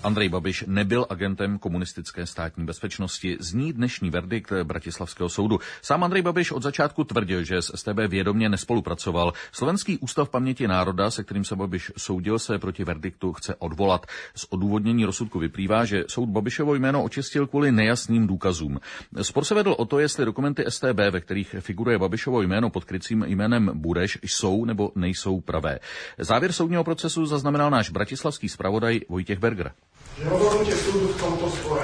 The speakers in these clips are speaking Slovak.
Andrej Babiš nebyl agentem komunistické státní bezpečnosti. Zní dnešní verdikt bratislavského soudu. Sám Andrej Babiš od začátku tvrdil, že s StB vědomě nespolupracoval. Slovenský ústav paměti národa, se kterým se Babiš soudil, se proti verdiktu chce odvolat. Z odůvodnění rozsudku vyplývá, že soud Babišovo jméno očistil kvůli nejasným důkazům. Spor se vedl o to, jestli dokumenty StB, ve kterých figuruje Babišovo jméno pod krycím jménem Bureš, jsou nebo nejsou pravé. Závěr soudního procesu zaznamenal náš bratislavský zpravodaj Vojtěch Berger. Že rozhodnutie súdu v tomto spore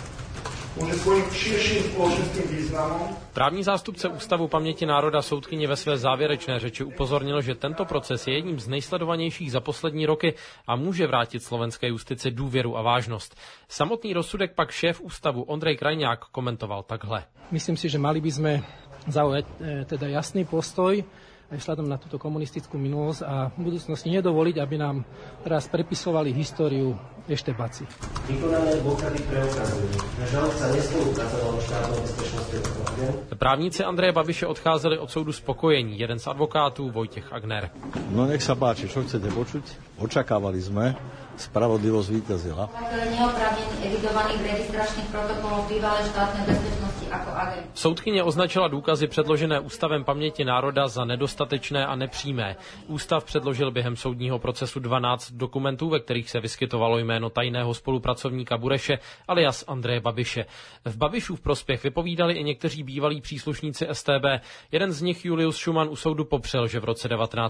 môže svojím širším spoločenským významom. Právní zástupce Ústavu paměti národa soudkyně ve své závěrečné řeči upozornil, že tento proces je jedním z nejsledovanějších za poslední roky a může vrátit slovenské justici důvěru a vážnost. Samotný rozsudek pak šéf ústavu Ondrej Krajňák komentoval takhle. Myslím si, že mali by sme zaujať teda jasný postoj aj vzhľadom na túto komunistickú minulosť a v budúcnosti nedovoliť, aby nám teraz prepisovali históriu eštebáci. Vykonané dôkazy preukazujú, že žalobca nespolupracoval štátnou bezpečnosťou. Právníci Andreje Babiše odcházeli od soudu spokojení. Jeden z advokátů Vojtěch Agner. No nech sa páči, čo chcete počuť? Očakávali sme, spravodlivosť víťazila. Neoprávnený evidovaných registračných protokolov bývalé štátnej bezpečnosti ako agent. Soudkyně označila důkazy předložené Ústavem paměti národa za nedostatečné a nepřímé. Ústav předložil během soudního procesu 12 dokumentů, ve kterých se vyskytovalo jméno tajného spolupracovníka Bureše alias Andreje Babiše. V Babišův prospěch vypovídali i někteří bývalí příslušníci StB. Jeden z nich, Julius Schumann, u soudu popřel, že v roce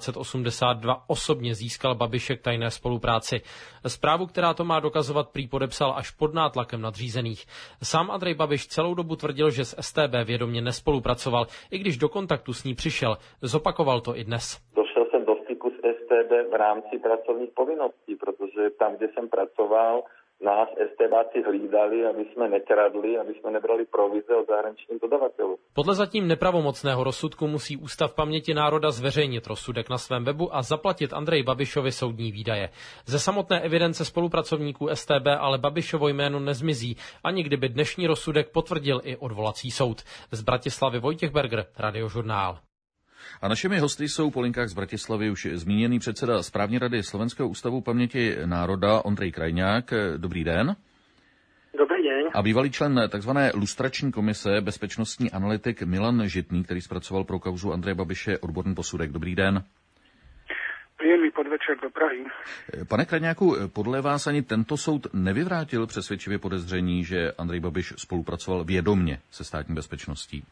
1982 osobně získal Babiše k tajné spolupráci. Zprávu, která to má dokazovat, prý podepsal až pod nátlakem nadřízených. Sám Andrej Babiš celou dobu tvrdil, že s StB vědomě nespolupracoval, i když do kontaktu s ní přišel. Zopakoval to i dnes. Došel jsem do styku s StB v rámci pracovních povinností, protože tam, kde jsem pracoval, nás StBáci hlídali, aby jsme nekradli, aby jsme nebrali provize od zahraničních dodavatelů. Podle zatím nepravomocného rozsudku musí Ústav paměti národa zveřejnit rozsudek na svém webu a zaplatit Andreji Babišovi soudní výdaje. Ze samotné evidence spolupracovníků StB ale Babišovo jméno nezmizí, ani kdyby dnešní rozsudek potvrdil i odvolací soud. Z Bratislavy Vojtěch Berger, Radiožurnál. A našimi hosty jsou po linkách z Bratislavy už zmíněný předseda správní rady Slovenského ústavu paměti národa Ondrej Krajňák. Dobrý den. Dobrý den. A bývalý člen takzvané lustrační komise, bezpečnostní analytik Milan Žitný, který zpracoval pro kauzu Andreje Babiše odborný posudek. Dobrý den. Príjemný podvečer do Prahy. Pane Krajňáku, podle vás ani tento soud nevyvrátil přesvědčivě podezření, že Andrej Babiš spolupracoval vědomně se státní bezpečností?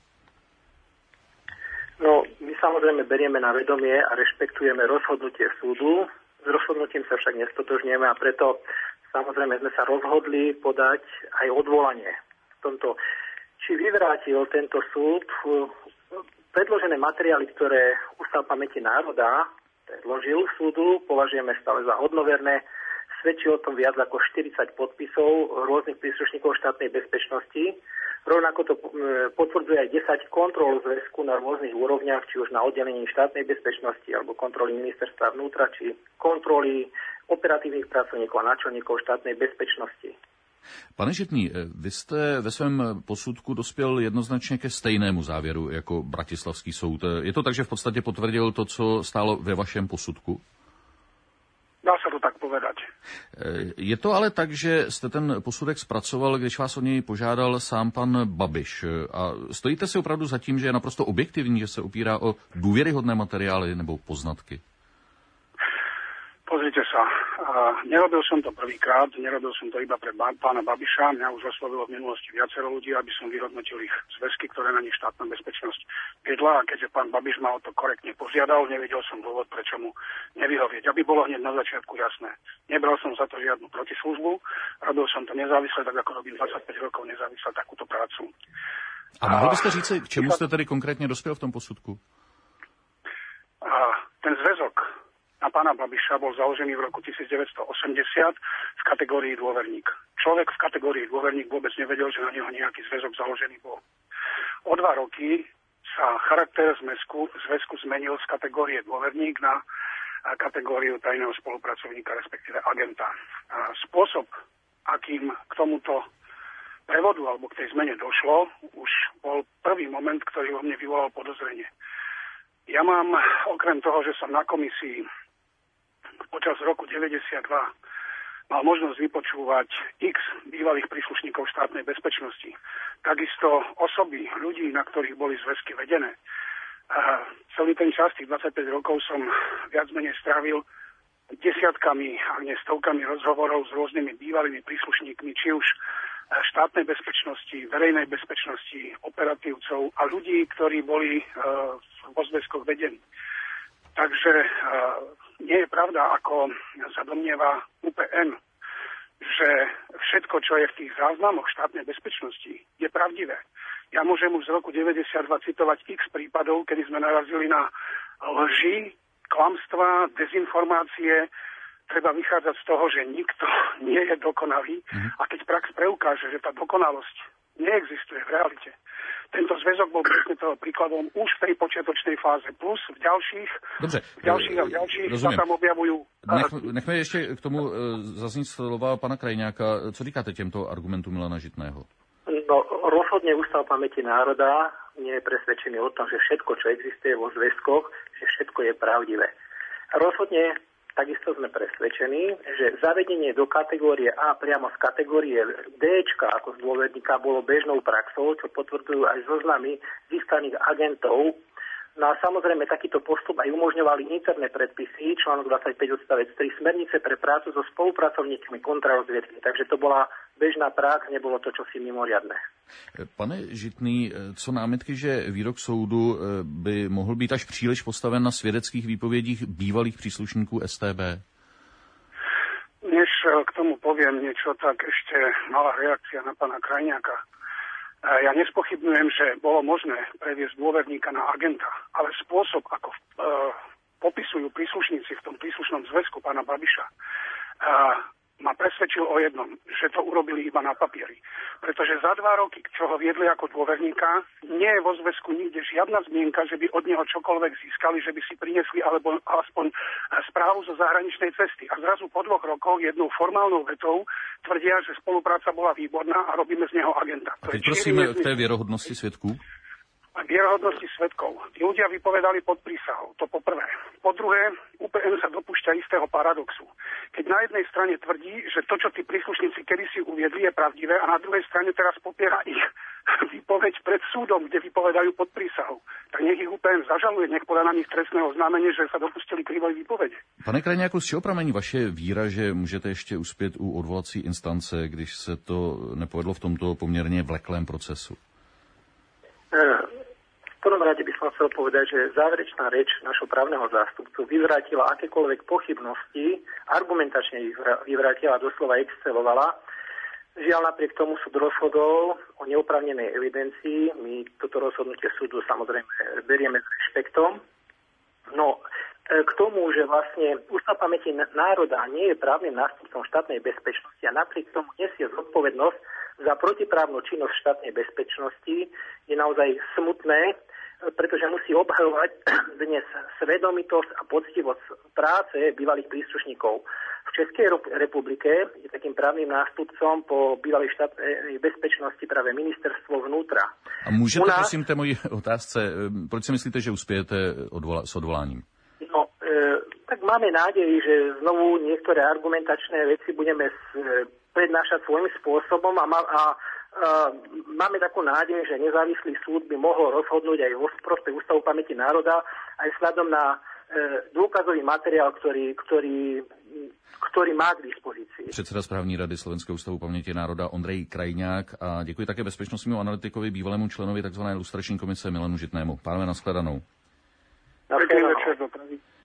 No, my samozrejme berieme na vedomie a rešpektujeme rozhodnutie súdu. S rozhodnutím sa však nestotožňujeme a preto samozrejme sme sa rozhodli podať aj odvolanie. V tomto, či vyvrátil tento súd predložené materiály, ktoré Ústav pamäti národa predložil súdu, považujeme stále za hodnoverné. Svedčí o tom viac ako 40 podpisov rôznych príslušníkov štátnej bezpečnosti. Rovnako to potvrdzuje aj 10 kontrol zväzku na rôznych úrovniach, či už na oddelení štátnej bezpečnosti, alebo kontroly ministerstva vnútra, či kontroly operatívnych pracovníkov a náčelníkov štátnej bezpečnosti. Pane Žitný, vy jste ve svém posudku dospěl jednoznačně ke stejnému závěru jako bratislavský soud. Je to tak, že v podstatě potvrdil to, co stálo ve vašem posudku? Dá sa to tak povedať. Je to ale tak, že jste ten posudek zpracoval, když vás o něj požádal sám pan Babiš. A stojíte si opravdu za tím, že je naprosto objektivní, že se opírá o důvěryhodné materiály nebo poznatky? Pozrite sa, nerobil som to prvýkrát, nerobil som to iba pre pána Babiša, mňa už oslovilo v minulosti viacero ľudí, aby som vyhodnotil ich zväzky, ktoré na nich štátna bezpečnosť viedla, a keďže pán Babiš ma o to korektne požiadal, nevidel som dôvod, prečo mu nevyhovieť. Aby bolo hneď na začiatku jasné. Nebral som za to žiadnu protislužbu, robil som to nezávisle, tak ako robím 25 rokov nezávisle takúto prácu. A mohli byste říct, k čemu jste tedy konkrétně dospěl v tom posudku? Ten zväzok na pána Babiša bol založený v roku 1980 v kategórii dôverník. Človek v kategórii dôverník vôbec nevedel, že na neho nejaký zväzok založený bol. O 2 roky sa charakter zväzku zmenil z kategórie dôverník na kategóriu tajného spolupracovníka, respektíve agenta. A spôsob, akým k tomuto prevodu alebo k tej zmene došlo, už bol prvý moment, ktorý vo mne vyvolal podozrenie. Ja mám, okrem toho, že som na komisii počas roku 92 mal možnosť vypočúvať x bývalých príslušníkov štátnej bezpečnosti. Takisto osoby, ľudí, na ktorých boli zväzky vedené. A celý ten čas, tých 25 rokov som viac menej strávil desiatkami, ak nie stovkami rozhovorov s rôznymi bývalými príslušníkmi, či už štátnej bezpečnosti, verejnej bezpečnosti, operatívcov a ľudí, ktorí boli vo zväzkoch vedení. Takže nie je pravda, ako sa domnieva UPN, že všetko, čo je v tých záznamoch štátnej bezpečnosti, je pravdivé. Ja môžem už z roku 92 citovať x prípadov, kedy sme narazili na lži, klamstvá, dezinformácie. Treba vychádzať z toho, že nikto nie je dokonalý a keď prax preukáže, že tá dokonalosť neexistuje v realite. Tento zväzok bol presne toho príkladom už v tej počiatočnej fáze, plus v ďalších sa tam objavujú. Nechme ešte k tomu zaznít slova pana Krajňáka. Co říkáte těmto argumentům Milana Žitného? No, rozhodne Ústav pamäti národa nie je presvedčený o tom, že všetko, čo existuje vo zväzkoch, že všetko je pravdivé. Rozhodne takisto sme presvedčení, že zavedenie do kategórie A priamo z kategórie Dčka ako z dôverníka bolo bežnou praxou, čo potvrdzujú aj zoznamy získaných agentov. No a samozrejme takýto postup aj umožňovali interné predpisy, článok 25 odstavec 3, smernice pre prácu so spolupracovníkmi kontrarozviedky. Takže to bola bežná prax, nebolo to čosi mimoriadne. Pane Žitný, co námitky, že výrok soudu by mohl být až příliš postaven na svědeckých výpovědích bývalých příslušníků StB? Než k tomu poviem niečo, tak ešte malá reakcia na pána Krajňáka. Ja nespochybňujem, že bolo možné previesť dôverníka na agenta, ale spôsob, ako popisujú príslušníci v tom príslušnom zväzku pána Babiša, ma presvedčil o jednom, že to urobili iba na papieri. Pretože za 2 roky, čo ho viedli ako dôverníka, nie je vo zväzku nikde žiadna zmienka, že by od neho čokoľvek získali, že by si priniesli alebo aspoň správu zo zahraničnej cesty. A zrazu po 2 rokoch jednou formálnou vetou tvrdia, že spolupráca bola výborná a robíme z neho agenta. A teď prosím k té věrohodnosti svědků. Vierohodnosti svedkov. Ľudia vypovedali pod prísahou, to po prvé. Po druhé, UPN sa dopúšťa istého paradoxu. Keď na jednej strane tvrdí, že to, čo tí príslušníci kedysi uviedli, je pravdivé, a na druhej strane teraz popiera ich výpoveď pred súdom, kde vypovedajú pod prísahou. Tak nech ich UPN zažaluje, nech podá na nich trestné oznámenie, že sa dopustili krivej výpovede. Pane Krajňáku, z čeho pramení vaše víra, že můžete ještě uspět u odvolací instance, když se to nepovedlo v tomto poměrně vleklém procesu? V prvom rade by som chcel povedať, že záverečná reč našho právneho zástupcu vyvrátila akékoľvek pochybnosti, argumentačne ich vyvrátila, doslova excelovala. Žiaľ, napriek tomu súd rozhodol o neoprávnenej evidencii. My toto rozhodnutie súdu samozrejme berieme s rešpektom. No, k tomu, že vlastne Ústav pamäti národa nie je právnym nástupcom štátnej bezpečnosti a napriek tomu nesie zodpovednosť za protiprávnu činnosť štátnej bezpečnosti, je naozaj smutné, pretože musí obhajovať dnes svedomitosť a poctivosť práce bývalých príslušníkov. V Českej republike je takým právnym nástupcom po bývalej štátnej bezpečnosti práve ministerstvo vnútra. A můžete prosím té mojí otázce, proč si myslíte, že uspějete s odvoláním? No, tak máme nádej, že znovu niektoré argumentačné veci budeme prednášať svojím spôsobom a máme takú nádej, že nezávislý súd by mohol rozhodnúť aj vo prospech Ústavu pamäti národa aj vzhľadom na dôkazový materiál, ktorý má k dispozícii. Předseda správní rady Slovenského ústavu paměti národa Ondrej Krajňák a děkuji také bezpečnostnímu analytikovi, bývalému členovi tzv. Lustrační komise Milanu Žitnému. Pánové, nashledanou. Dobrý večer, dopravy.